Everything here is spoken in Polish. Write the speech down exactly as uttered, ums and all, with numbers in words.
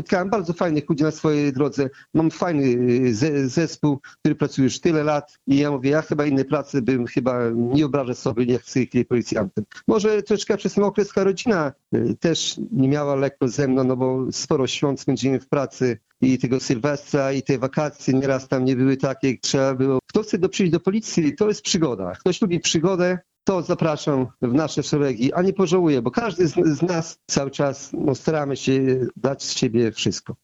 spotkałem bardzo fajnych ludzi na swojej drodze. Mam fajny ze, zespół, który pracuje już tyle lat i ja mówię, ja chyba innej pracy bym chyba nie obrażę sobie, nie chcę być policjantem. Może troszeczkę przez ten okres ta rodzina też nie miała lekko ze mną, no bo sporo świąt spędziłem w pracy i tego Sylwestra i te wakacje nieraz tam nie były takie, jak trzeba było. Kto chce do przyjść do policji, to jest przygoda. Ktoś lubi przygodę, to zapraszam w nasze szeregi, a nie pożałuję, bo każdy z, z nas cały czas no, staramy się dać z siebie wszystko.